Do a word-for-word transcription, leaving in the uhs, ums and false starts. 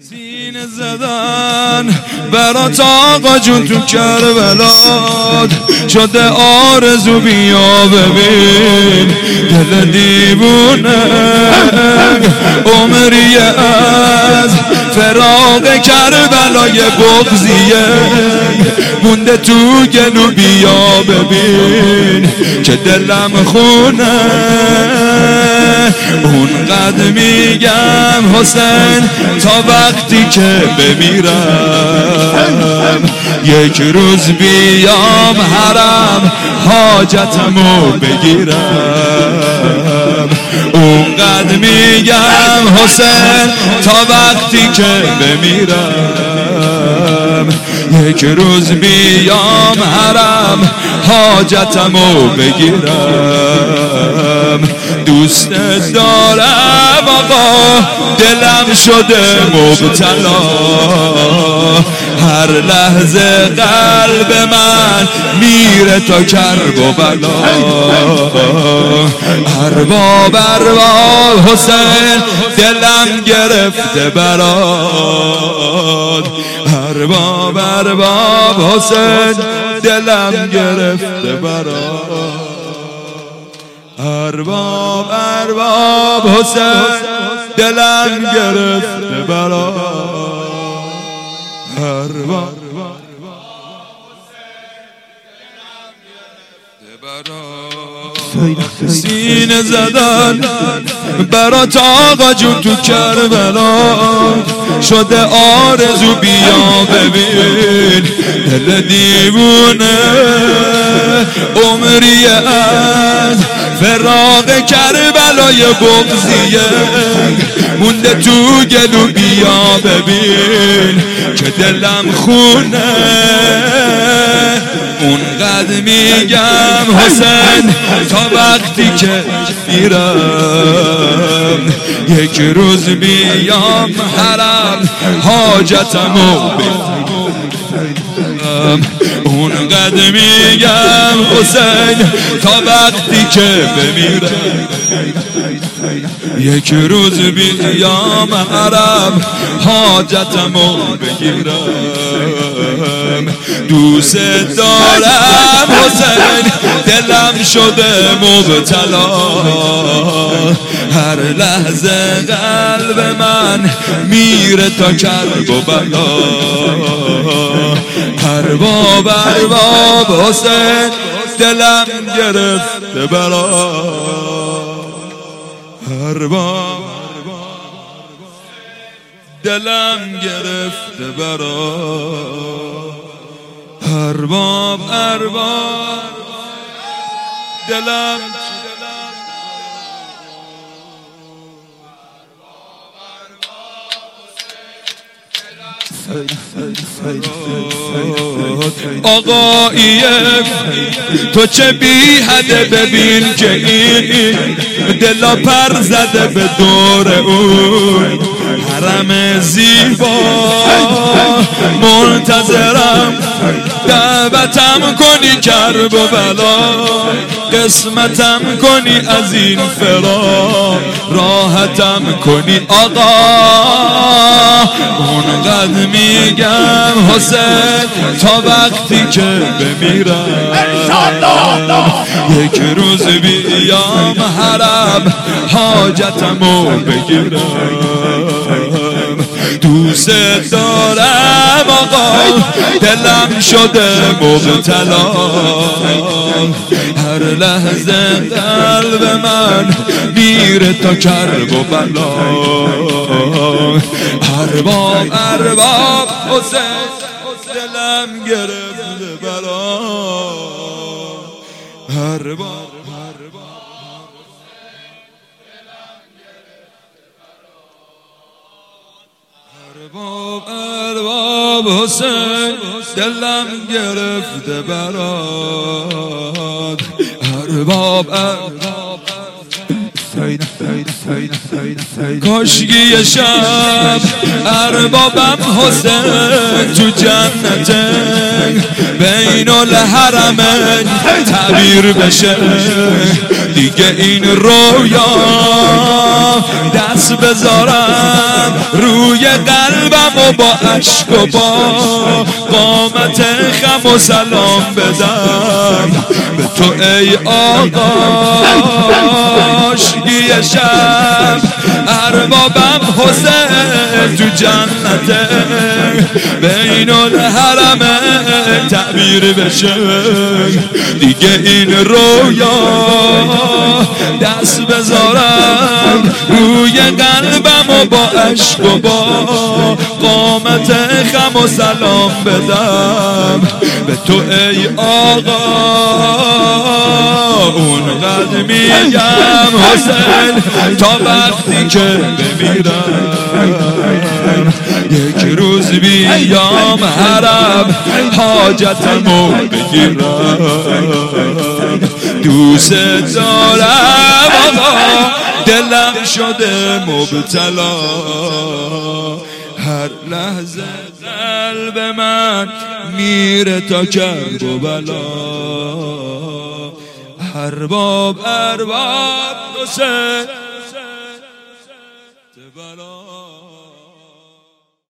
سینه زدن برات آقا جون تو کربلا شده آرزو بیا ببین دل دیوونه عمری از فراق کربلای بغضیه مونده تو گلو بیا ببین که دلم خونه اونقدر میگم حسین تا وقتی که بمیرم یک روز بیام حرم حاجتمو بگیرم اونقدر میگم حسین تا وقتی که بمیرم یک روز بیام حرم حاجتمو بگیرم دوست دارم آقا دلم شده مبتلا هر لحظه قلب من میره تا کرب و بلا ارباب ارباب حسین دلم گرفته برات ارباب ارباب حسین دلم گرفته برات ارباب ارباب حسین دلم گرفته برات ارباب سینه زدن برات آقا جون تو کربلا شده آرزو بیا ببین دل دیوونه عمری از فراق کربلای بغضیه مونده تو گلو بیا ببین که دلم خونه اونقدر میگم حسین تا وقتی که میرم یک روز بیام حرم حاجتمو بگیرم اونقدر میگم حسین تا وقتی که بمیرم یک روز بیام حرم حاجتمو بگیرم دوست دارم حسین دلم شده مبتلا هر لحظه قلب من میره تا کرب و بلا ارباب ارباب حسین دلم گرفته برات ارباب دلم گرفته برات ارباب ارباب دلم آقایی تو چه بی حده ببین که این دلا پر زده به دور اون حرم زیبا منتظرم دعوتم کنی کرب و بلا قسمتم کنی از این فراق راحتم کنی آقا اونقدر میگم حسین تا وقتی که بمیرم یک روز بیام حرم حاجتمو بگیرم دوست دارم آقا دلم شده مبتلا هر لحظه قلب من میره تا کرب و بلا ارباب ارباب حسین دلم گرفته برات ارباب ارباب ارباب حسین دلم گرفته برات ارباب ارباب کاشکی یه شب اربابم حسین تو جنته بین الحرمین تعبیر بشه دیگه این رویا دست بذارم روی قلبم و با عشق و با قامت خم و سلام بدم به تو ای آقا. کاشکی شب اربابم حسین تو جنته بین الحرمین تعبیر بشه دیگه این رویا دست بذارم روی قلبم و با عشق و با قامت خم و سلام بدم به تو ای آقا. اونقدر میگم حسین تا وقتی که بمیرم یک روز بیام حرم حاجتمو بگیرم. دوست دارم آقا دلم شده مبتلا هر لحظه قلب من میره تا کرب و بلا. ارباب ارباب حسین بلا